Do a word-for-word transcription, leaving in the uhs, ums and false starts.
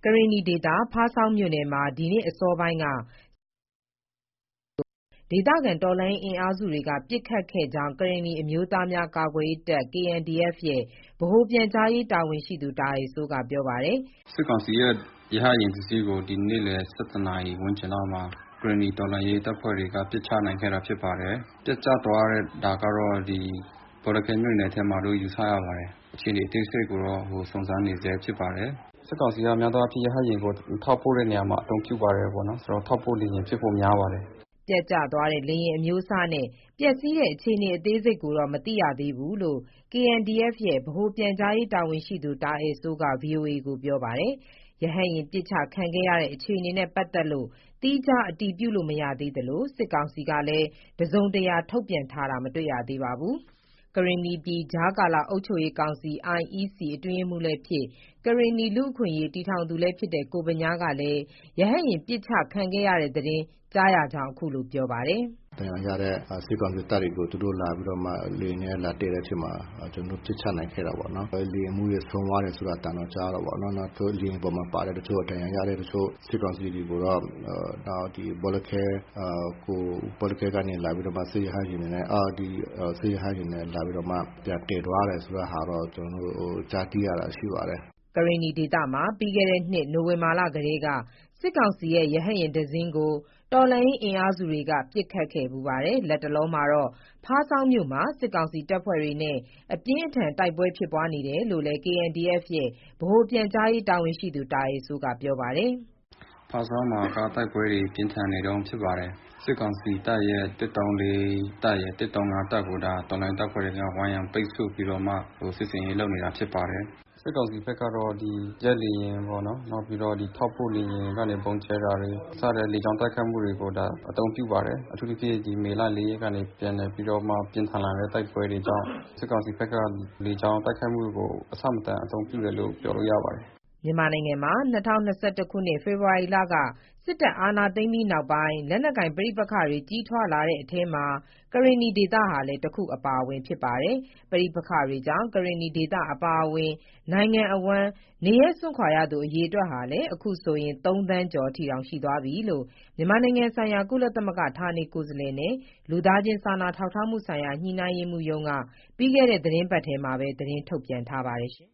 ကရင်နီဒေသ ဖားဆောင်းမြို့နယ်မှာ ဒီနေ့အစောပိုင်းက ဒေသခံတော်လှန်ရေးအင်အားစုတွေက ပစ်ခတ်ခဲ့ကြောင်း ကရင်နီအမျိုးသားများကာကွယ်ရေးတပ် (ကေအန်ဒီအက်ဖ်) ရဲ့ ဗဟိုပြန်ကြားရေးတာဝန်ရှိသူ တာအယ်စိုးက ပြောပါတယ်။ “စစ်ကောင်စီရဲ့ ရဟတ်ယာဉ်တစ်စီးကို ဒီနေ့လည် ၁၁ နာရီ ဝန်းကျင်လောက်မှာ ကရင်နီတော်လှန်ရေးတပ်ဖွဲ့တွေက ပစ်ချနိုင်ခဲ့တာဖြစ်ပါတယ်။ ပျက်ကျသွားတဲ့ တာကတော့ ဒီဘော်လခဲမြို့နယ်ထဲမှာလို့ ယူဆရပါတယ်။ အခြေအနေအသေးစိတ်ကိုတော့ စုံစမ်းနေဆဲဖြစ်ပါတယ်။ စစ်ကောင်စီက များသောအားဖြင့် ရဟတ်ယာဉ်ကို ထောက်ပို့တဲ့နေရာမှာ အသုံးပြုပါတယ်ပေါ့နော်။ ဆိုတော့ ထောက်ပို့လေယာဉ်ဖြစ်ဖို့များပါတယ်။ ” ပျက်ကျသွားတဲ့ လေယာဉ်အမျိုးအစားနဲ့ ပျက်စီးတဲ့အခြေအနေအသေးစိတ်ကိုတော့ မသိရသေးဘူးလို့ ကေအန်ဒီအက်ဖ် ရဲ့ ဗဟိုပြန်ကြားရေးတာဝန်ရှိသူ တာအယ်စိုးက ဗွီအိုအေကို ပြောပါတယ်။ ရဟတ်ယာဉ်ပစ်ချခံခဲ့ရတဲ့ အခြေအနေနဲ့ ပတ်သက်လို့ သီးခြားအတည်ပြုလို့မရသေးသလို စစ်ကောင်စီကလည်း တစုံတရာထုတ်ပြန်ထားတာ မတွေ့ရသေးပါဘူး။ ကရင်နီပြည်ကြားကာလအုပ်ချုပ်ရေးကောင်စီ (အိုင် အီး စီ) အတွင်းရေးမှူးလည်းဖြစ် ကရင်နီလူ့အခွင့်အရေးတည်ထောင်သူလည်းဖြစ်တဲ့ ကိုဗညားကလည်း ရဟတ်ယာဉ်ပစ်ချခံခဲ့ရတဲ့သတင်းကြားရကြောင်း အခုလို ပြောပါတယ်။ “ဒဏ်ရာရတဲ့ စစ်ကောင်စီတပ်တွေကို သူတို့လာပြီးတော့မှ လေယာဉ်နဲ့လာတည့်တဲ့အချိန်မှာ ကျနော်တို့ ပစ်ချနိုင်ခဲ့တာပေါ့နော်။ လေယာဉ်မှူးတွေ ဆုံးသွားတယ်ဆိုတာ အသံတော့ကြားတာပေါ့နော်။ နောက်လေယာဉ်ပေါ်မှာပါတဲ့ တချို့ဒဏ်ရာရတဲ့ တချို့စစ်ကောင်စီတွေကိုတော့ နောက်ဒီဘောလခဲကို ဘောလခဲကနေလာပြီးတော့မှ စစ်ရဟတ်ယာဉ်တွေနဲ့ ဒီစစ်ရဟတ်ယာဉ်နဲ့လာပြီးတော့မှ ပြန်သယ်သွားတယ်ဆိုတဲ့ဟာတော့ ကျနော်တို့ ကြားသိရတာရှိပါတယ်။ ” ကရင်နီဒေသမှာ ပြီးခဲ့တဲ့နှစ် နိုဝင်ဘာလကတည်းက စစ်ကောင်စီရဲ့ ရဟတ်ယာဉ်တစင်းကို တော်လှန်ရေးအင်အားစုတွေက ပစ်ခတ်ခဲ့ဖူးပါတယ်။ လတ်တလောမှာတော့ ဖားဆောင်းမြို့မှာ စစ်ကောင်စီတပ်ဖွဲ့တွေနဲ့ အပြင်းအထန်တိုက်ပွဲဖြစ်ပွားနေတယ်လို့လည်း ကေအန်ဒီအက်ဖ် ရဲ့ ဗဟိုပြန်ကြားရေးတာဝန်ရှိသူ တာအယ်စိုးက ပြောပါတယ်။ “ဖားဆောင်းမှာက တိုက်ပွဲတွေပြင်းထန်နေတုန်းဖြစ်ပါတယ်။ စစ်ကောင်စီတပ်ရဲ့ တစ် ၃ ၄ တပ်ရယ်၊ တစ် ၃ ၅ တပ်ကို ဒါတော်လှန်ရေးတပ်ဖွဲ့တွေက ဝိုင်းရံပိတ်ဆို့ပြီးတော့မှ စစ်ဆင်ရေးလုပ်နေတာဖြစ်ပါတယ်။ စစ်ကောင်စီဘက်ကတော့ ဒီဂျက်လေယာဉ်ပေါ့နော်၊ နောက်ပြီးတော့ ဒီထောက်ပို့လေယာဉ်ကနေ ဗုံးကြဲတာတွေ စတဲ့လေကြောင်းတိုက်ခိုက်မှုတွေကို ဒါအသုံးပြုပါတယ်။ အထူးသဖြင့် ဒီမေလ လေးရက်ကနေ ပြန်လည်ပြီးတော့မှ ပြင်းထန်လာတဲ့တိုက်ပွဲတွေကြောင့် စစ်ကောင်စီဘက်က လေကြောင်းတိုက်ခိုက်မှုကို အဆမတန်အသုံးပြုတယ်လို့ ပြောလို့ရပါတယ်။ ” မြန်မာနိုင်ငံမှာ ၂၀၂၁ ခုနှစ် ဖေဖော်ဝါရီလက စစ်တပ်အာဏာသိမ်းပြီးနောက်ပိုင်း လက်နက်ကိုင်ပဋိပက္ခတွေ ကြီးထွားလာတဲ့အထဲမှာ ကရင်နီဒေသဟာလည်း တခုအပါအဝင် ဖြစ်ပါတယ်။ ပဋိပက္ခတွေကြောင့် ကရင်နီဒေသအပါအဝင် နိုင်ငံအဝန်း နေရပ်စွန့်ခွာရသူ အရေအတွက်ဟာလည်း အခုဆိုရင် သုံးသန်းကျော်အထိ ရှိသွားပြီလို့ မြန်မာနိုင်ငံဆိုင်ရာ ကုလသမဂ္ဂ ဌာနေကိုယ်စားလှယ်နဲ့ လူသားချင်းစာနာထောက်ထားမှုဆိုင်ရာ ညှိနှိုင်းရေးမှူးရုံးက ပြီးခဲ့တဲ့ သီတင်းပတ်ထဲမှာပဲ သတင်းထုတ်ပြန်ထားပါတယ်။